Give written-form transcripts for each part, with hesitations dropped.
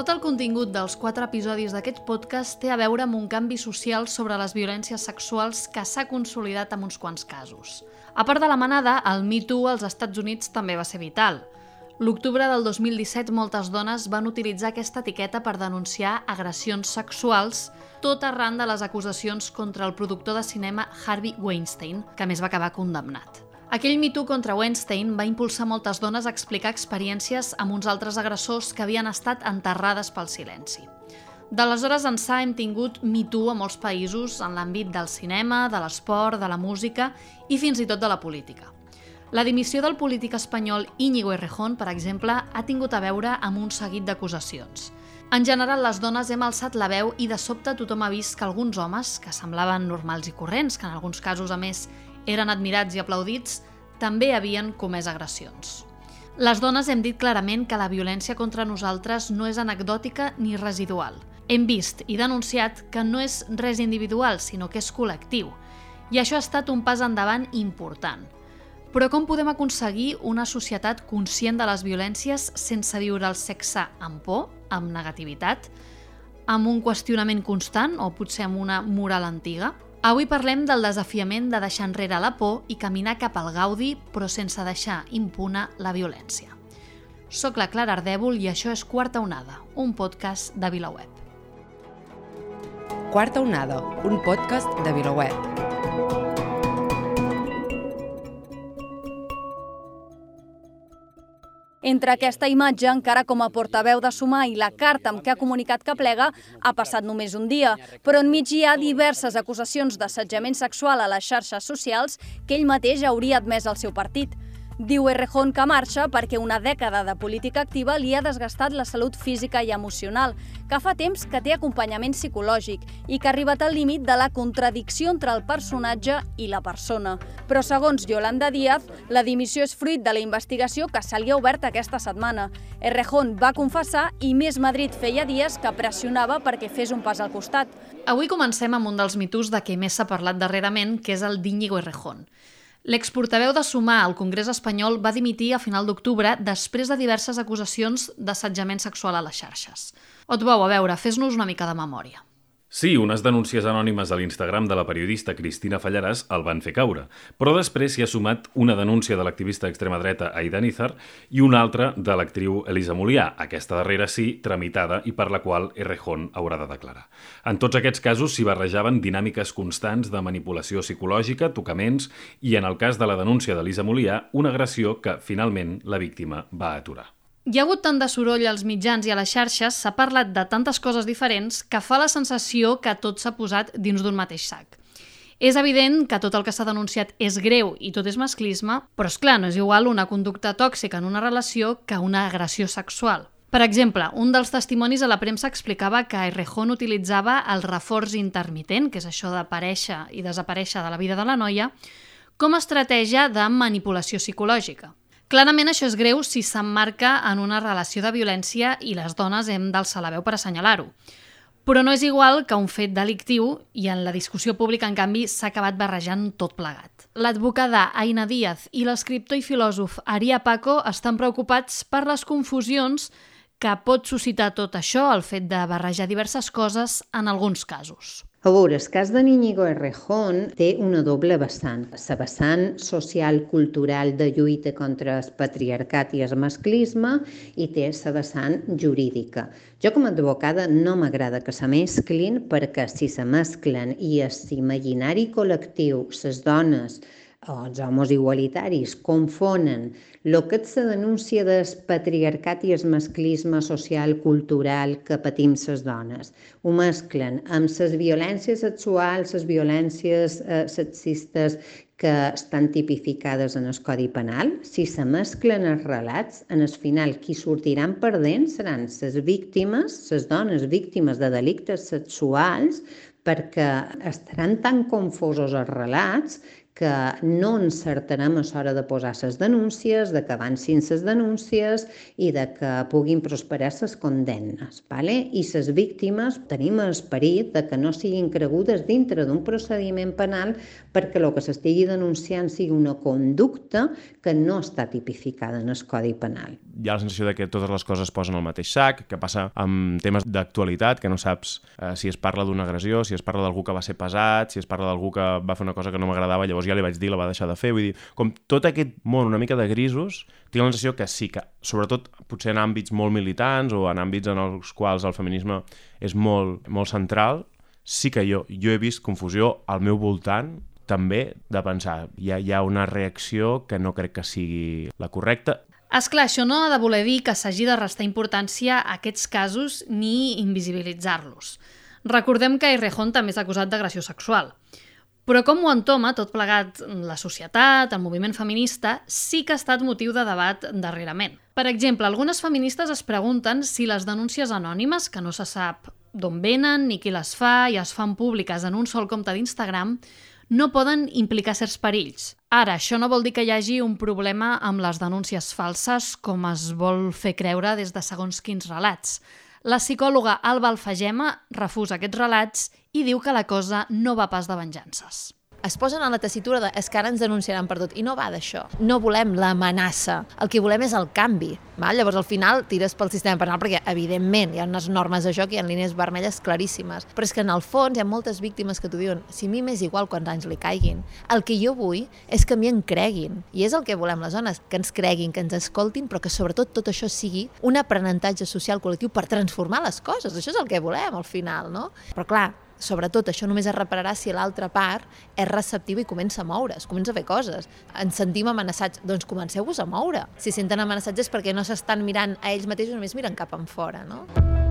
Tot el contingut dels 4 episodis d'aquest podcast té a veure amb un canvi social sobre les violències sexuals que s'ha consolidat en uns quants casos. A part de la manada, el Me Too als Estats Units també va ser vital. L'octubre del 2017 moltes dones van utilitzar aquesta etiqueta per denunciar agressions sexuals, tot arran de les acusacions contra el productor de cinema Harvey Weinstein, que a més va acabar condemnat. Aquell Me Too contra Weinstein va impulsar moltes dones a explicar experiències amb uns altres agressors que havien estat enterrades pel silenci. D'aleshores ençà hem tingut Me Too a molts països en l'àmbit del cinema, de l'esport, de la música i fins i tot de la política. La dimissió del polític espanyol Íñigo Errejón, per exemple, ha tingut a veure amb un seguit d'acusacions. En general, les dones hem alçat la veu i de sobte tothom ha vist que alguns homes, que semblaven normals i corrents, que en alguns casos, a més, eren admirats i aplaudits, també havien comès agressions. Les dones hem dit clarament que la violència contra nosaltres no és anecdòtica ni residual. Hem vist i denunciat que no és res individual, sinó que és col·lectiu. I això ha estat un pas endavant important. Però com podem aconseguir una societat conscient de les violències sense viure el sexe amb por, amb negativitat, amb un qüestionament constant o potser amb una moral antiga? Avui parlem del desafiament de deixar enrere la por i caminar cap al gaudi, però sense deixar impune la violència. Soc la Clara Ardèvol i això és Quarta Onada, un podcast de VilaWeb. Quarta Onada, un podcast de VilaWeb. Entre aquesta imatge, encara com a portaveu de Sumar, i la carta amb què ha comunicat que plega, ha passat només un dia, però enmig hi ha diverses acusacions d'assetjament sexual a les xarxes socials que ell mateix hauria admès al seu partit. Diu Errejón que marxa perquè una dècada de política activa li ha desgastat la salut física i emocional, que fa temps que té acompanyament psicològic i que ha arribat al límit de la contradicció entre el personatge i la persona. Però segons Yolanda Díaz, la dimissió és fruit de la investigació que se li ha obert aquesta setmana. Errejón va confessar i Més Madrid feia dies que pressionava perquè fes un pas al costat. Avui comencem amb un dels mitos de què més s'ha parlat darrerament, que és el d'Íñigo Errejón. L'exportaveu de Sumar al Congrés espanyol va dimitir a final d'octubre després de diverses acusacions d'assetjament sexual a les xarxes. Otbou, a veure, fes-nos una mica de memòria. Sí, unes denúncies anònimes a l'Instagram de la periodista Cristina Fallarás el van fer caure, però després s'hi ha sumat una denúncia de l'activista d'extrema dreta Aida Nízar i una altra de l'actriu Elisa Mulià, aquesta darrera sí, tramitada i per la qual Errejón haurà de declarar. En tots aquests casos s'hi barrejaven dinàmiques constants de manipulació psicològica, tocaments i, en el cas de la denúncia d'Elisa Mulià, una agressió que, finalment, la víctima va aturar. Hi ha hagut tant de soroll als mitjans i a les xarxes, s'ha parlat de tantes coses diferents que fa la sensació que tot s'ha posat dins d'un mateix sac. És evident que tot el que s'ha denunciat és greu i tot és masclisme, però és clar, no és igual una conducta tòxica en una relació que una agressió sexual. Per exemple, un dels testimonis a la premsa explicava que Errejón utilitzava el reforç intermitent, que és això d'aparèixer i desaparèixer de la vida de la noia, com a estratègia de manipulació psicològica. Clarament això és greu si s'emmarca en una relació de violència i les dones hem d'alçar la veu per assenyalar-ho. Però no és igual que un fet delictiu i en la discussió pública, en canvi, s'ha acabat barrejant tot plegat. L'advocada Aina Díaz i l'escriptor i filòsof Aria Paco estan preocupats per les confusions que pot suscitar tot això, el fet de barrejar diverses coses en alguns casos. A veure, el cas de Íñigo Errejón té una doble vessant. La vessant social-cultural de lluita contra el patriarcat i el masclisme i té la vessant jurídica. Jo com a advocada no m'agrada que se mesclin perquè si se mesclen i l'imaginari col·lectiu, les dones, els homes igualitaris confonen el que és la denúncia del patriarcat i el masclisme social cultural que patim les dones. Ho mesclen amb les violències sexuals, les violències sexistes que estan tipificades en el Codi Penal. Si se mesclen els relats, en el final qui sortiran perdents seran les víctimes, les dones víctimes de delictes sexuals, perquè estaran tan confosos els relats que no encertarem a l'hora de posar les denúncies, de que avancin les denúncies i de que puguin prosperar les condemnes. I les víctimes tenim l'esperit de que no siguin cregudes dintre d'un procediment penal perquè el que s'estigui denunciant sigui una conducta que no està tipificada en el Codi Penal. Hi ha la sensació de que totes les coses es posen al mateix sac, que passa amb temes d'actualitat, que no saps si es parla d'una agressió, si es parla d'algú que va ser pesat, si es parla d'algú que va fer una cosa que no m'agradava, llavors ja li vaig dir, la va deixar de fer. Vull dir, com tot aquest món una mica de grisos, tinc la sensació que sí, que sobretot potser en àmbits molt militants o en àmbits en els quals el feminisme és molt central, sí que jo he vist confusió al meu voltant també de pensar, hi ha una reacció que no crec que sigui la correcta. Esclar, això no ha de voler dir que s'hagi de restar importància a aquests casos ni invisibilitzar-los. Recordem que Errejón també és acusat d'agressió sexual. Però com ho entoma, tot plegat, la societat, el moviment feminista, sí que ha estat motiu de debat darrerament. Per exemple, algunes feministes es pregunten si les denúncies anònimes, que no se sap d'on venen ni qui les fa i es fan públiques en un sol compte d'Instagram, no poden implicar certs perills. Ara, això no vol dir que hi hagi un problema amb les denúncies falses, com es vol fer creure des de segons quins relats. La psicòloga Alba Alfagema refusa aquests relats i diu que la cosa no va pas de venjances. Es posen a la tessitura de és que ara ens denunciaran per tot, i no va d'això. No volem l'amenaça, el que volem és el canvi. Llavors al final tires pel sistema penal perquè evidentment hi ha unes normes de joc i hi ha línies vermelles claríssimes, però és que en el fons hi ha moltes víctimes que t'ho diuen, si a mi m'és igual quants anys li caiguin, el que jo vull és que a mi em creguin, i és el que volem les dones, que ens creguin, que ens escoltin, però que sobretot tot això sigui un aprenentatge social col·lectiu per transformar les coses, això és el que volem al final, no? Però clar, sobretot això només es repararà si l'altra part és receptiva i comença a moure's, comença a fer coses. Ens sentim amenaçats, doncs comenceu-vos a moure. Si senten amenaçats és perquè no s'estan mirant a ells mateixos, només miren cap enfora, no?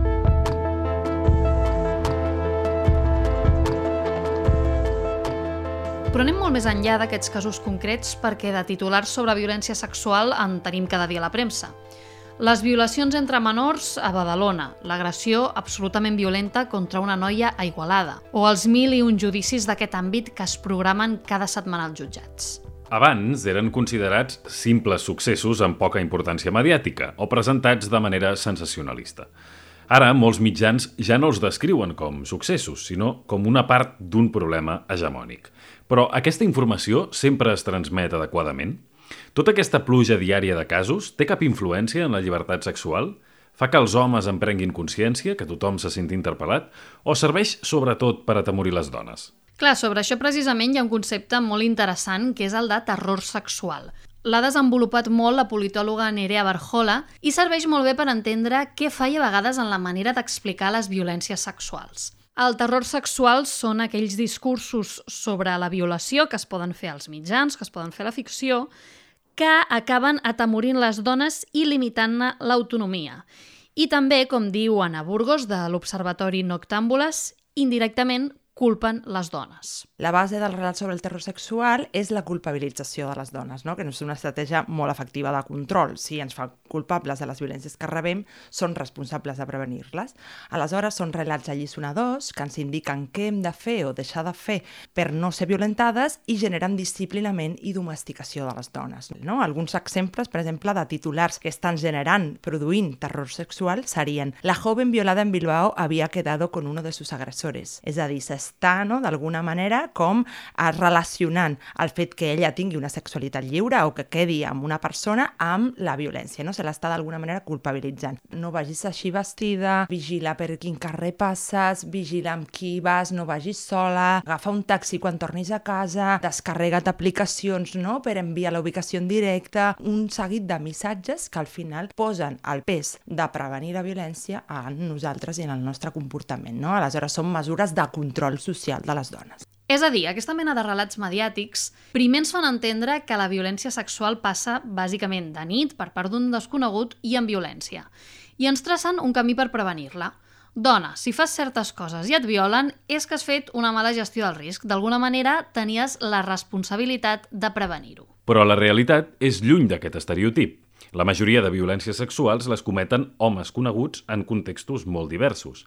Però anem molt més enllà d'aquests casos concrets perquè de titulars sobre violència sexual en tenim cada dia a la premsa. Les violacions entre menors a Badalona, l'agressió absolutament violenta contra una noia a Igualada, o els 1001 judicis d'aquest àmbit que es programen cada setmana als jutjats. Abans eren considerats simples successos amb poca importància mediàtica o presentats de manera sensacionalista. Ara, molts mitjans ja no els descriuen com successos, sinó com una part d'un problema hegemònic. Però aquesta informació sempre es transmet adequadament? Tota aquesta pluja diària de casos té cap influència en la llibertat sexual? Fa que els homes en prenguin consciència, que tothom se senti interpel·lat? O serveix sobretot per atemorir les dones? Clar, sobre això precisament hi ha un concepte molt interessant que és el de terror sexual. L'ha desenvolupat molt la politòloga Nerea Barjola i serveix molt bé per entendre què falla a vegades en la manera d'explicar les violències sexuals. El terror sexual són aquells discursos sobre la violació que es poden fer als mitjans, que es poden fer a la ficció, que acaben atemorint les dones i limitant-ne l'autonomia. I també, com diu Anna Burgos, de l'Observatori Noctàmbules, indirectament culpen les dones. La base del relat sobre el terror sexual és la culpabilització de les dones, no? Que és una estratègia molt efectiva de control. Si ens fa culpables de les violències que rebem, són responsables de prevenir-les. Aleshores, són relats alliçonadors que ens indiquen què hem de fer o deixar de fer per no ser violentades i generen disciplinament i domesticació de les dones. No? Alguns exemples, per exemple, de titulars que estan produint terror sexual serien «La joven violada en Bilbao había quedado con uno de sus agresores». És a dir, s'està, no, d'alguna manera, com relacionant el fet que ella tingui una sexualitat lliure o que quedi amb una persona amb la violència, no? Se l'està d'alguna manera culpabilitzant. No vagis així vestida, vigila per quin carrer passes, vigila amb qui vas, no vagis sola, agafa un taxi quan tornis a casa, descarrega't aplicacions, no?, per enviar la ubicació en directe, un seguit de missatges que al final posen el pes de prevenir la violència a nosaltres i en el nostre comportament, no? Aleshores són mesures de control social de les dones. És a dir, aquesta mena de relats mediàtics primer ens fan entendre que la violència sexual passa bàsicament de nit per part d'un desconegut i amb violència. I ens tracen un camí per prevenir-la. Dona, si fas certes coses i et violen, és que has fet una mala gestió del risc. D'alguna manera tenies la responsabilitat de prevenir-ho. Però la realitat és lluny d'aquest estereotip. La majoria de violències sexuals les cometen homes coneguts en contextos molt diversos.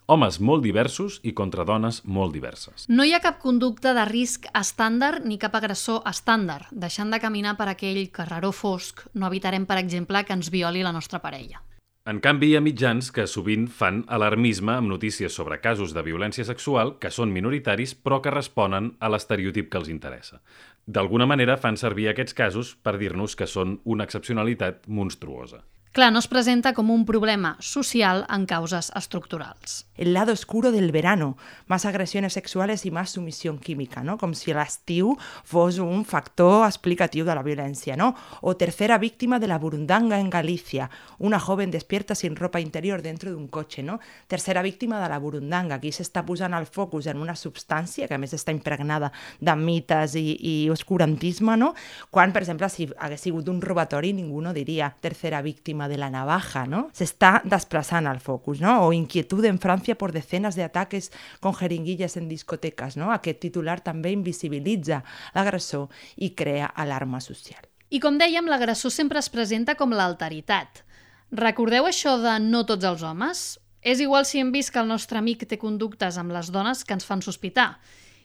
Homes molt diversos i contra dones molt diverses. No hi ha cap conducta de risc estàndard ni cap agressor estàndard. Deixant de caminar per aquell carreró fosc, no evitarem, per exemple, que ens violi la nostra parella. En canvi, hi ha mitjans que sovint fan alarmisme amb notícies sobre casos de violència sexual que són minoritaris però que responen a l'estereotip que els interessa. D'alguna manera fan servir aquests casos per dir-nos que són una excepcionalitat monstruosa. Clar, no es presenta com un problema social en causes estructurals. El lado oscuro del verano, más agresiones sexuales y más sumisión química, ¿no? Com si l'estiu fos un factor explicatiu de la violència, ¿no? O tercera víctima de la burundanga en Galicia, una joven despierta sin ropa interior dentro d'un cotxe, ¿no? Tercera víctima de la burundanga, aquí s'està posant el focus en una substància que a més està impregnada de mites i oscurantisme, no? Quan, per exemple, si hagués sigut un robatori, ningú no diria tercera víctima de la navaja, ¿no? S'està desplaçant el focus, ¿no? O inquietud en Francia por decenas de ataques con jeringuillas en discotecas, ¿no? Aquest titular també invisibilitza l'agressor i crea alarma social. I com dèiem, l'agressor sempre es presenta com l'alteritat. Recordeu això de no tots els homes? És igual si hem vist que el nostre amic té conductes amb les dones que ens fan sospitar.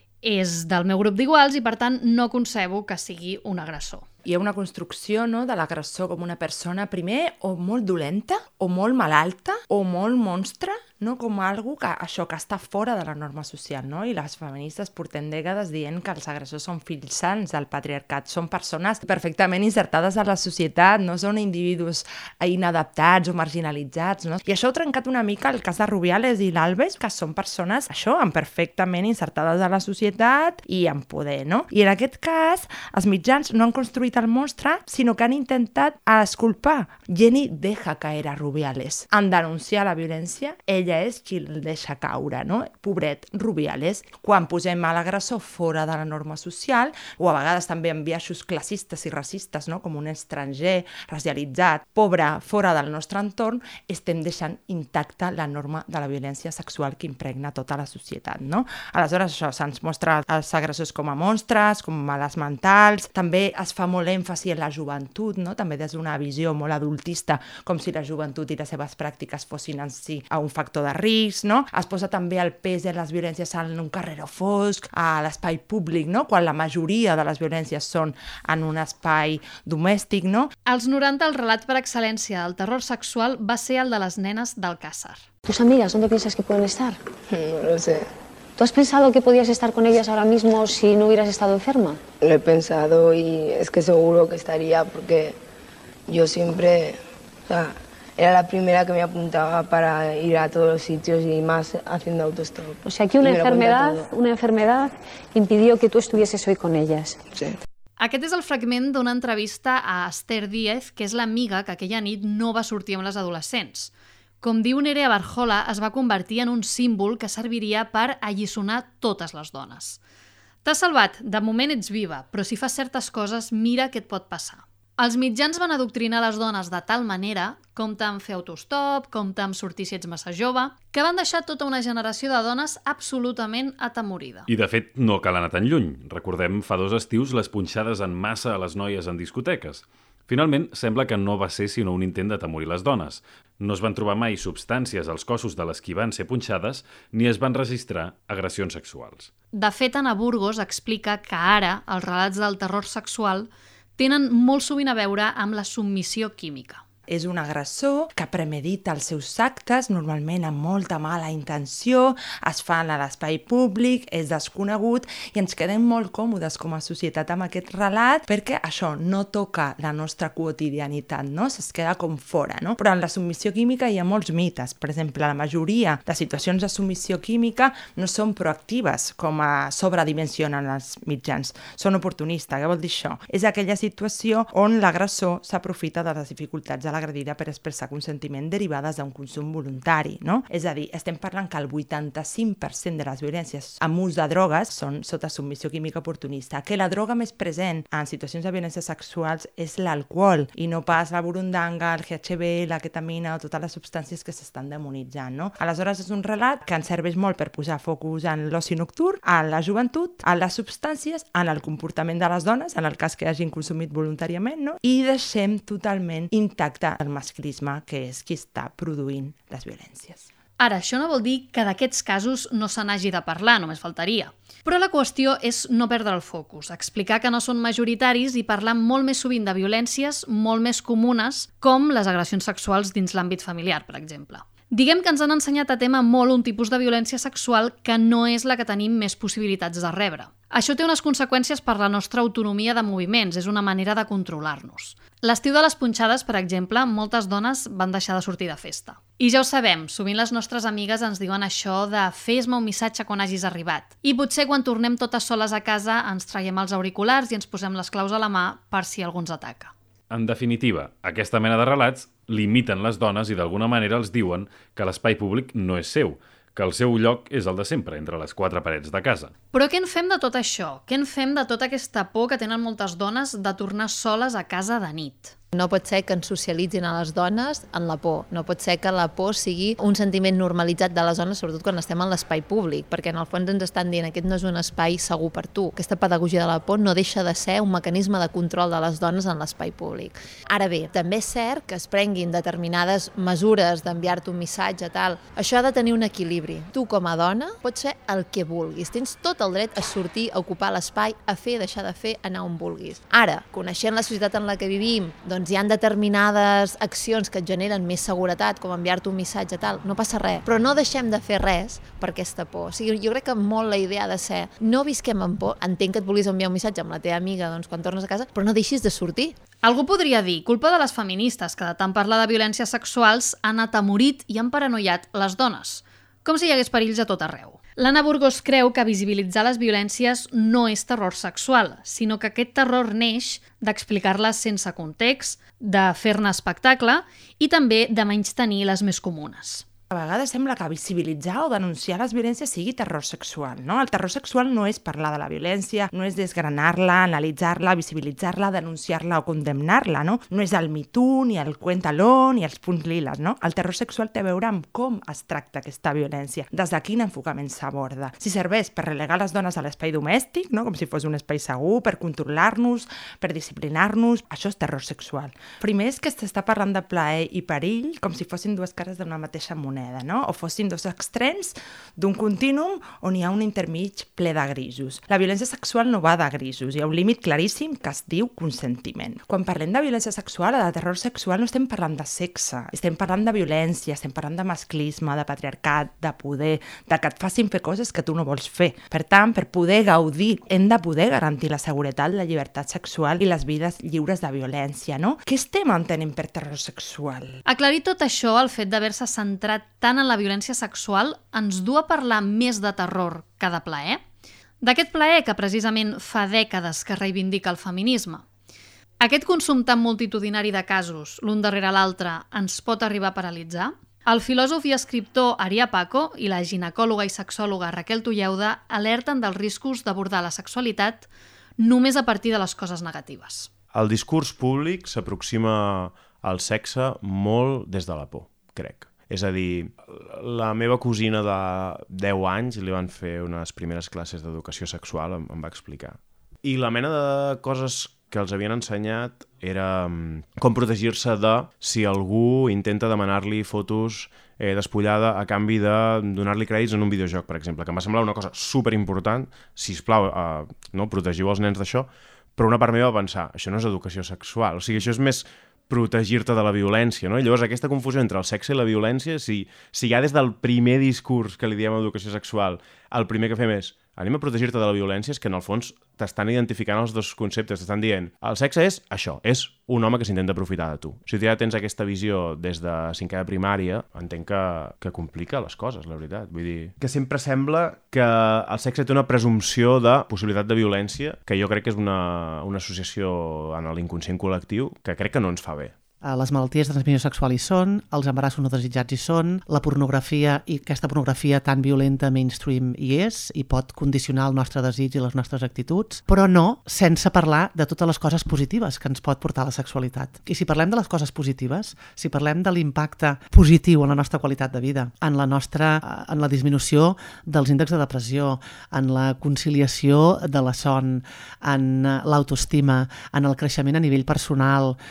És del meu grup d'iguals i, per tant, no concebo que sigui un agressor. Hi ha una construcció, no, de l'agressor com una persona, primer, o molt dolenta, o molt malalta, o molt monstre, no? Com algú que això que està fora de la norma social, no? I les feministes portem dècades dient que els agressors són fills sants del patriarcat, són persones perfectament insertades a la societat, no són individus inadaptats o marginalitzats, no? I això ha trencat una mica el cas de Rubiales i l'Alves, que són persones, això, perfectament insertades a la societat i amb poder, no? I en aquest cas, els mitjans no han construït el monstre, sinó que han intentat esculpar. Jenny deja caer a Rubiales. En denunciar la violència, ella és qui el deixa caure, no? Pobret Rubiales. Quan posem a l'agressor fora de la norma social, o a vegades també en biaixos classistes i racistes, no? Com un estranger racialitzat, pobre, fora del nostre entorn, estem deixant intacta la norma de la violència sexual que impregna tota la societat, no? Aleshores, això se'ns mostra els agressors com a monstres, com a males mentals, també es fa molt èmfasi en la joventut, no? També des d'una visió molt adultista, com si la joventut i les seves pràctiques fossin en si un factor de risc, no? Es posa també el pes de les violències en un carreró fosc, a l'espai públic, no? Quan la majoria de les violències són en un espai domèstic, no? Als 90, el relat per excel·lència del terror sexual va ser el de les nenes d'Alcázar. ¿Tus amigas dónde piensas que pueden estar? No lo sé. ¿Tú has pensado que podías estar con ellas ahora mismo si no hubieras estado enferma? Lo he pensado y es que seguro que estaría porque yo siempre, o sea, era la primera que me apuntaba para ir a todos los sitios y más haciendo autostop. O sea, que una enfermedad impidió que tú estuvieses hoy con ellas. Sí. Aquest és el fragment d'una entrevista a Esther Díez, que és l'amiga que aquella nit no va sortir amb les adolescents. Com diu Nerea Barjola, es va convertir en un símbol que serviria per alliçonar totes les dones. T'has salvat, de moment ets viva, però si fas certes coses, mira què et pot passar. Els mitjans van adoctrinar les dones de tal manera, compte amb fer autostop, compte amb sortir si ets massa jove, que van deixar tota una generació de dones absolutament atemorida. I de fet no cal anar tan lluny. Recordem fa 2 estius les punxades en massa a les noies en discoteques. Finalment, sembla que no va ser sinó un intent d'atemorir les dones. No es van trobar mai substàncies als cossos de les qui van ser punxades ni es van registrar agressions sexuals. De fet, Anna Burgos explica que ara els relats del terror sexual tenen molt sovint a veure amb la submissió química. És un agressor que premedita els seus actes, normalment amb molta mala intenció, es fan a l'espai públic, és desconegut i ens quedem molt còmodes com a societat amb aquest relat perquè això no toca la nostra quotidianitat, no? Es queda com fora, no? Però en la submissió química hi ha molts mites. Per exemple, la majoria de situacions de submissió química no són proactives, com a sobredimensionen els mitjans. Són oportunistes. Què vol dir això? És aquella situació on l'agressor s'aprofita de les dificultats de l'agredida per expressar consentiment derivades d'un consum voluntari, no? És a dir, estem parlant que el 85% de les violències amb ús de drogues són sota submissió química oportunista, que la droga més present en situacions de violències sexuals és l'alcohol i no pas la burundanga, el GHB, la ketamina o totes les substàncies que s'estan demonitzant, no? Aleshores és un relat que ens serveix molt per posar focus en l'oci nocturn, en la joventut, en les substàncies, en el comportament de les dones, en el cas que hagin consumit voluntàriament, no? I deixem totalment intacte el masclisme, que és qui està produint les violències. Ara, això no vol dir que d'aquests casos no se n'hagi de parlar, només faltaria. Però la qüestió és no perdre el focus, explicar que no són majoritaris i parlar molt més sovint de violències molt més comunes, com les agressions sexuals dins l'àmbit familiar, per exemple. Diguem que ens han ensenyat a tema molt un tipus de violència sexual que no és la que tenim més possibilitats de rebre. Això té unes conseqüències per la nostra autonomia de moviments, és una manera de controlar-nos. L'estiu de les punxades, per exemple, moltes dones van deixar de sortir de festa. I ja ho sabem, sovint les nostres amigues ens diuen això de fes-me un missatge quan hagis arribat. I potser quan tornem totes soles a casa ens traiem els auriculars i ens posem les claus a la mà per si algú ens ataca. En definitiva, aquesta mena de relats limiten les dones i d'alguna manera els diuen que l'espai públic no és seu, que el seu lloc és el de sempre, entre les quatre parets de casa. Però què en fem de tot això? Què en fem de tota aquesta por que tenen moltes dones de tornar soles a casa de nit? No pot ser que ens socialitzin a les dones en la por. No pot ser que la por sigui un sentiment normalitzat de les dones, sobretot quan estem en l'espai públic, perquè en el fons ens estan dient aquest no és un espai segur per tu. Aquesta pedagogia de la por no deixa de ser un mecanisme de control de les dones en l'espai públic. Ara bé, també és cert que es prenguin determinades mesures d'enviar-te un missatge, tal. Això ha de tenir un equilibri. Tu, com a dona, pots fer el que vulguis. Tens tot el dret a sortir, a ocupar l'espai, a fer, deixar de fer, anar on vulguis. Ara, coneixent la societat en la que vivim, doncs hi ha determinades accions que et generen més seguretat, com enviar-te un missatge, tal, no passa res. Però no deixem de fer res per aquesta por. O sigui, jo crec que molt la idea ha de ser no visquem amb por. Entenc que et vulguis enviar un missatge amb la teva amiga quan tornes a casa, però no deixis de sortir. Algú podria dir, culpa de les feministes, que de tant parlar de violències sexuals han atemorit i han paranoiat les dones, com si hi hagués perills a tot arreu. L'Anna Burgos creu que visibilitzar les violències no és terror sexual, sinó que aquest terror neix d'explicar-les sense context, de fer-ne espectacle i també de menystenir les més comunes. A vegades sembla que visibilitzar o denunciar les violències sigui terror sexual, no? El terror sexual no és parlar de la violència, no és desgranar-la, analitzar-la, visibilitzar-la, denunciar-la o condemnar-la, no? No és el Me Too, ni el Cuéntalo, ni els punts liles, no? El terror sexual té a veure amb com es tracta aquesta violència, des de quin enfocament s'aborda. Si serveix per relegar les dones a l'espai domèstic, no? Com si fos un espai segur, per controlar-nos, per disciplinar-nos, això és terror sexual. Primer és que s'està parlant de plaer i perill com si fossin dues cares d'una mateixa moneda, no? O fossin dos extrems d'un contínuum on hi ha un intermig ple de grisos. La violència sexual no va de grisos, hi ha un límit claríssim que es diu consentiment. Quan parlem de violència sexual o de terror sexual no estem parlant de sexe, estem parlant de violència, estem parlant de masclisme, de patriarcat, de poder, de que et facin fer coses que tu no vols fer. Per tant, per poder gaudir, hem de poder garantir la seguretat, la llibertat sexual i les vides lliures de violència, no? Què estem entenent per terror sexual? Aclarir tot això, el fet d'haver-se centrat tant en la violència sexual, ens du a parlar més de terror que de plaer? D'aquest plaer que precisament fa dècades que reivindica el feminisme. Aquest consum tan multitudinari de casos, l'un darrere l'altre, ens pot arribar a paralitzar? El filòsof i escriptor Arià Paco i la ginecòloga i sexòloga Raquel Tulleuda alerten dels riscos d'abordar la sexualitat només a partir de les coses negatives. El discurs públic s'aproxima al sexe molt des de la por, crec. És a dir, la meva cosina de 10 anys li van fer unes primeres classes d'educació sexual, em va explicar. I la mena de coses que els havien ensenyat era com protegir-se de si algú intenta demanar-li fotos despullada a canvi de donar-li crèdits en un videojoc, per exemple, que em va semblar una cosa superimportant. Sisplau, no, protegiu els nens d'això, però una part meva va pensar, això no és educació sexual, o sigui, això és més protegir-te de la violència, no? I llavors aquesta confusió entre el sexe i la violència, si ja des del primer discurs que li diem educació sexual, el primer que fem és anem a protegir-te de la violència, és que en el fons t'estan identificant els dos conceptes, t'estan dient el sexe és això, és un home que s'intenta aprofitar de tu. Si tu ja tens aquesta visió des de 5è de primària, entenc que complica les coses, la veritat. Vull dir que sempre sembla que el sexe té una presumpció de possibilitat de violència, que jo crec que és una associació en l'inconscient col·lectiu que crec que no ens fa bé. Les malalties de transmissió sexual hi són, els embarassos no desitjats hi són, la pornografia i aquesta pornografia tan violenta mainstream hi és i pot condicionar el nostre desig i les nostres actituds, però no sense parlar de totes les coses positives que ens pot portar la sexualitat. I si parlem de les coses positives, si parlem de l'impacte positiu en la nostra qualitat de vida, en la disminució dels índexs de depressió, en la conciliació de la son, en l'autoestima, en el creixement a nivell personal,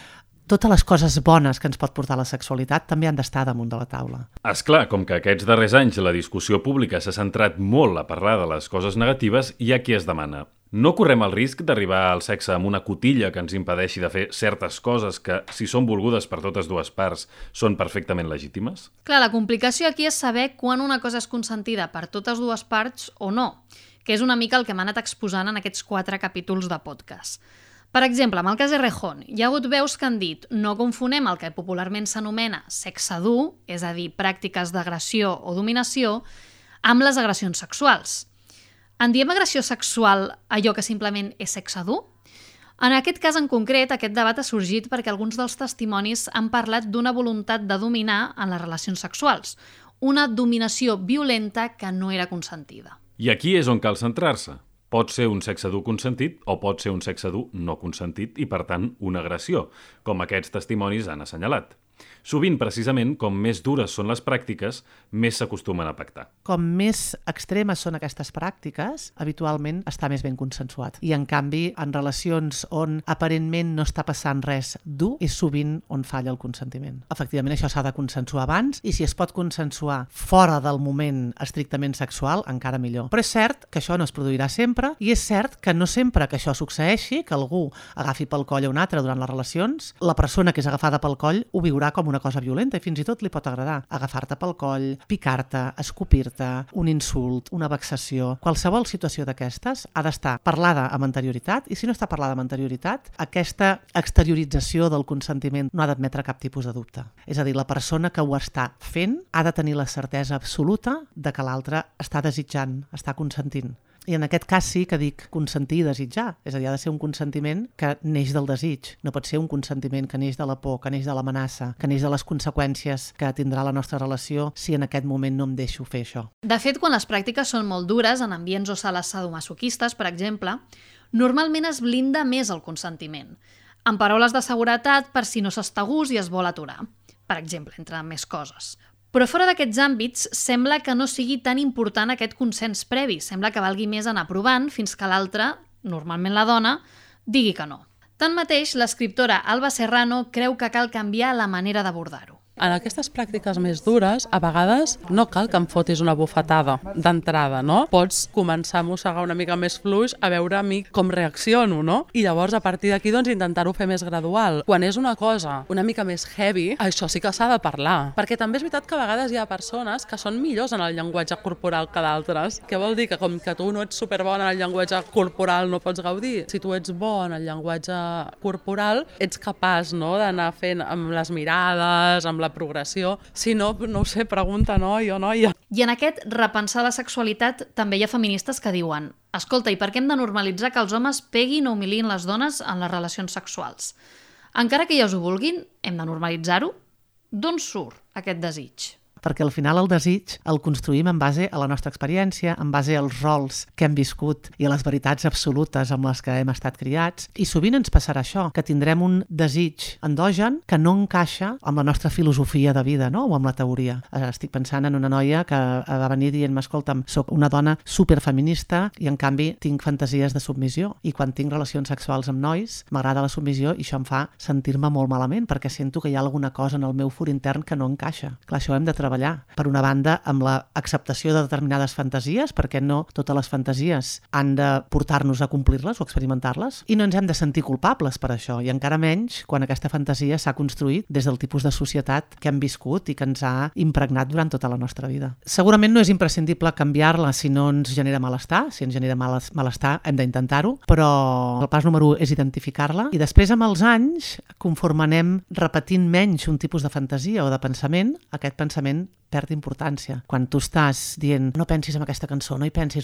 totes les coses bones que ens pot portar la sexualitat també han d'estar damunt de la taula. És clar, com que aquests darrers anys la discussió pública s'ha centrat molt a parlar de les coses negatives, hi ha qui es demana: no correm el risc d'arribar al sexe amb una cotilla que ens impedeixi de fer certes coses que, si són volgudes per totes dues parts, són perfectament legítimes? Clar, la complicació aquí és saber quan una cosa és consentida per totes dues parts o no, que és una mica el que m'ha anat exposant en aquests 4 capítols de podcast. Per exemple, amb el cas Errejón, hi ha hagut veus que han dit no confonem el que popularment s'anomena sexe dur, és a dir, pràctiques d'agressió o dominació, amb les agressions sexuals. En diem agressió sexual allò que simplement és sexe dur? En aquest cas en concret, aquest debat ha sorgit perquè alguns dels testimonis han parlat d'una voluntat de dominar en les relacions sexuals, una dominació violenta que no era consentida. I aquí és on cal centrar-se. Pot ser un sexe dur consentit o pot ser un sexe dur no consentit i, per tant, una agressió, com aquests testimonis han assenyalat. Sovint, precisament, com més dures són les pràctiques, més s'acostumen a pactar. Com més extremes són aquestes pràctiques, habitualment està més ben consensuat. I, en canvi, en relacions on aparentment no està passant res dur, és sovint on falla el consentiment. Efectivament, això s'ha de consensuar abans, i si es pot consensuar fora del moment estrictament sexual, encara millor. Però és cert que això no es produirà sempre, i és cert que no sempre que això succeeixi, que algú agafi pel coll a un altre durant les relacions, la persona que és agafada pel coll ho viurà com una cosa violenta i fins i tot li pot agradar. Agafar-te pel coll, picar-te, escopir-te, un insult, una vexació. Qualsevol situació d'aquestes ha d'estar parlada amb anterioritat i si no està parlada amb anterioritat, aquesta exteriorització del consentiment no ha d'admetre cap tipus de dubte. És a dir, la persona que ho està fent ha de tenir la certesa absoluta de que l'altre està desitjant, està consentint. I en aquest cas sí que dic consentir i desitjar. És a dir, ha de ser un consentiment que neix del desig. No pot ser un consentiment que neix de la por, que neix de l'amenaça, que neix de les conseqüències que tindrà la nostra relació si en aquest moment no em deixo fer això. De fet, quan les pràctiques són molt dures, en ambients o sales sadomasoquistes, per exemple, normalment es blinda més el consentiment, amb paraules de seguretat per si no s'està a gust i es vol aturar, per exemple, entre més coses. Però fora d'aquests àmbits, sembla que no sigui tan important aquest consens previ. Sembla que valgui més anar provant fins que l'altre, normalment la dona, digui que no. Tanmateix, l'escriptora Alba Serrano creu que cal canviar la manera d'abordar-ho. En aquestes pràctiques més dures, a vegades no cal que em fotis una bufetada d'entrada, no? Pots començar a mossegar una mica més fluix a veure a mi com reacciono, no? I llavors, a partir d'aquí, doncs, intentar-ho fer més gradual. Quan és una cosa una mica més heavy, això sí que s'ha de parlar. Perquè també és veritat que a vegades hi ha persones que són millors en el llenguatge corporal que d'altres. Què vol dir? Que com que tu no ets superbon en el llenguatge corporal no pots gaudir. Si tu ets bo en el llenguatge corporal, ets capaç, no?, d'anar fent amb les mirades, amb la progressió. Si no, no ho sé, pregunta noi o noia. I en aquest repensar la sexualitat també hi ha feministes que diuen: escolta, i per què hem de normalitzar que els homes peguin o humilin les dones en les relacions sexuals? Encara que elles ho vulguin, hem de normalitzar-ho? D'on surt aquest desig? Perquè al final el desig el construïm en base a la nostra experiència, en base als rols que hem viscut i a les veritats absolutes amb les que hem estat criats. I sovint ens passarà això, que tindrem un desig endogen que no encaixa amb la nostra filosofia de vida, no?, o amb la teoria. Estic pensant en una noia que va venir dient-me: escolta'm, soc una dona superfeminista i en canvi tinc fantasies de submissió. I quan tinc relacions sexuals amb nois m'agrada la submissió i això em fa sentir-me molt malament perquè sento que hi ha alguna cosa en el meu fur intern que no encaixa. Clar, això ho hem de treballar. Per una banda, amb l'acceptació de determinades fantasies, perquè no totes les fantasies han de portar-nos a complir-les o experimentar-les, i no ens hem de sentir culpables per això, i encara menys quan aquesta fantasia s'ha construït des del tipus de societat que hem viscut i que ens ha impregnat durant tota la nostra vida. Segurament no és imprescindible canviar-la si no ens genera malestar. Si ens genera malestar hem d'intentar-ho, però el pas número 1 és identificar-la, i després amb els anys, conforme anem repetint menys un tipus de fantasia o de pensament, aquest pensament perd importància. Quan tu estàs dient no pensis en aquesta cançó, no hi pensis,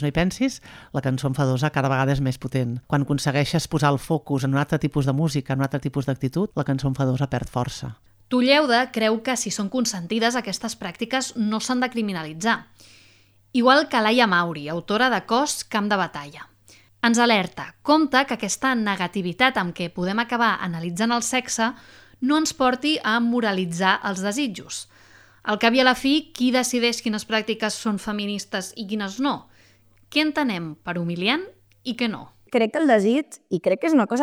la cançó enfadosa cada vegada és més potent. Quan aconsegueixes posar el focus en un altre tipus de música, en un altre tipus d'actitud, la cançó enfadosa perd força. Tulleuda creu que si són consentides aquestes pràctiques no s'han de criminalitzar. Igual que Laia Mauri, autora de Cos, camp de batalla. Ens alerta, compte que aquesta negativitat amb què podem acabar analitzant el sexe no ens porti a moralitzar els desitjos. Al cap i a la fi, qui decideix quines pràctiques són feministes i quines no? Què entenem per humiliant i què no? Crec que el desig, i crec que és una cosa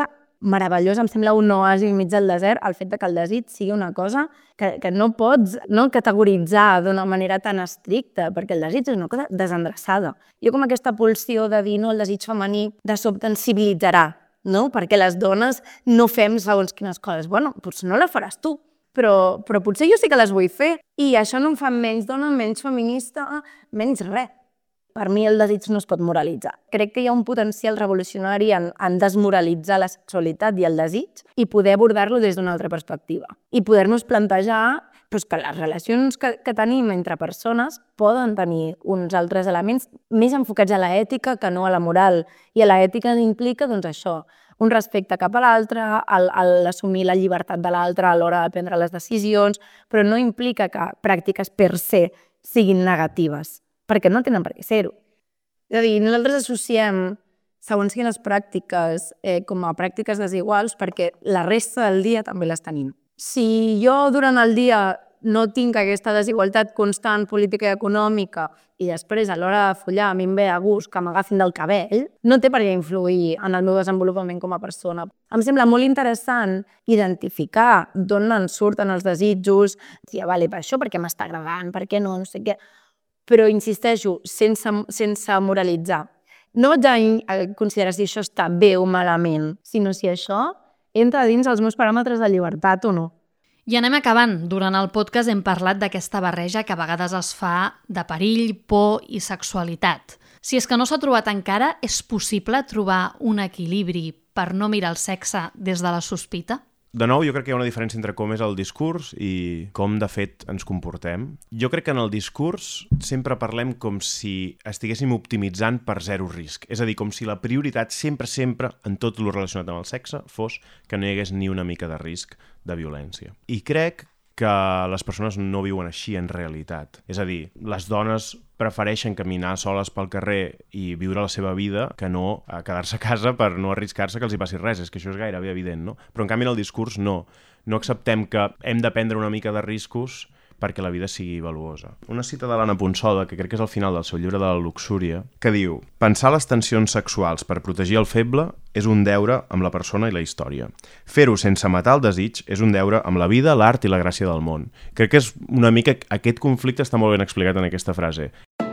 meravellós, em sembla un oasi enmig del desert, el fet que el desig sigui una cosa que no pots categoritzar d'una manera tan estricta, perquè el desig és una cosa desendreçada. Jo com aquesta pulsió de dir el desig femení de sobte ens civilitzarà, no? Perquè les dones no fem segons quines coses. Bueno, potser no la faràs tu, però potser jo sí que les vull fer i això no em fa menys dona, menys feminista, menys res. Per mi el desig no es pot moralitzar. Crec que hi ha un potencial revolucionari en desmoralitzar la sexualitat i el desig i poder abordar-lo des d'una altra perspectiva. I poder-nos plantejar que les relacions que tenim entre persones poden tenir uns altres elements més enfocats a l'ètica que no a la moral. I a l'ètica implica això, un respecte cap a l'altre, l'assumir la llibertat de l'altre a l'hora de prendre les decisions, però no implica que pràctiques per se siguin negatives, perquè no tenen per què ser-ho. És a dir, nosaltres associem segons quines pràctiques com a pràctiques desiguals perquè la resta del dia també les tenim. Si jo durant el dia no tinc aquesta desigualtat constant política i econòmica i després a l'hora de follar a mi em ve a gust que m'agafin del cabell, no té per què influir en el meu desenvolupament com a persona. Em sembla molt interessant identificar d'on ens surten els desitjos, dir, vale, per això perquè m'està agradant, per què no sé què, però insisteixo, sense moralitzar. No vaig a considerar si això està bé o malament, sinó si això entra dins els meus paràmetres de llibertat o no. I anem acabant. Durant el podcast hem parlat d'aquesta barreja que a vegades es fa de perill, por i sexualitat. Si és que no s'ha trobat encara, és possible trobar un equilibri per no mirar el sexe des de la sospita? De nou, jo crec que hi ha una diferència entre com és el discurs i com, de fet, ens comportem. Jo crec que en el discurs sempre parlem com si estiguéssim optimitzant per zero risc. És a dir, com si la prioritat sempre, en tot el relacionat amb el sexe, fos que no hi hagués ni una mica de risc de violència. I crec que les persones no viuen així en realitat. És a dir, les dones prefereixen caminar soles pel carrer i viure la seva vida que no quedar-se a casa per no arriscar-se que els hi passi res. És que això és gairebé evident, no? Però en canvi en el discurs no. No acceptem que hem de prendre una mica de riscos perquè la vida sigui valuosa. Una cita de l'Anna Ponsoda, que crec que és al final del seu llibre de la luxúria, que diu: pensar les tensions sexuals per protegir el feble és un deure amb la persona i la història. Fer-ho sense matar el desig és un deure amb la vida, l'art i la gràcia del món. Crec que és una mica... Aquest conflicte està molt ben explicat en aquesta frase.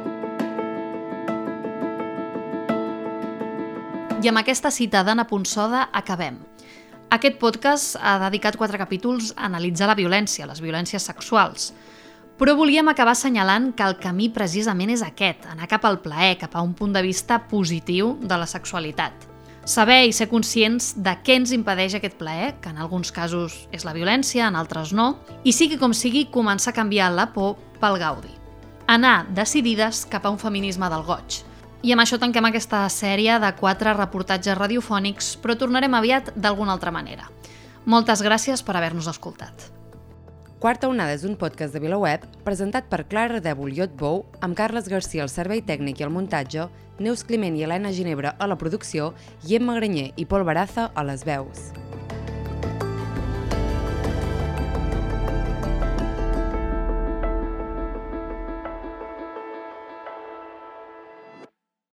I amb aquesta cita d'Anna Ponsoda acabem. Aquest podcast ha dedicat 4 capítols a analitzar la violència, les violències sexuals. Però volíem acabar assenyalant que el camí precisament és aquest, anar cap al plaer, cap a un punt de vista positiu de la sexualitat. Saber i ser conscients de què ens impedeix aquest plaer, que en alguns casos és la violència, en altres no, i sigui com sigui, començar a canviar la por pel gaudi. Anar decidides cap a un feminisme del goig. I amb això tanquem aquesta sèrie de 4 reportatges radiofònics, però tornarem aviat d'alguna altra manera. Moltes gràcies per haver-nos escoltat. Quarta onada és un podcast de VilaWeb presentat per Clara Dèbol i Otbou, amb Carles Garcia al servei tècnic i al muntatge, Neus Climent i Helena Ginebra a la producció i Emma Granyer i Pol Baraza a les veus.